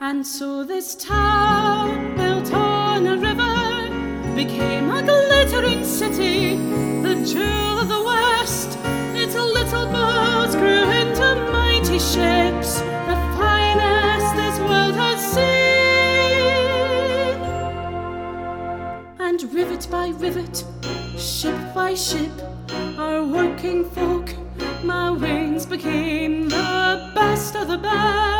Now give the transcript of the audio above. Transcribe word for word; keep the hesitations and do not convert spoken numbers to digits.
And so this town, built on a river, became a glittering city, the jewel of the West. Its little boats grew into mighty ships, the finest this world has seen. And rivet by rivet, ship by ship, our working folk, my wings became the best of the best.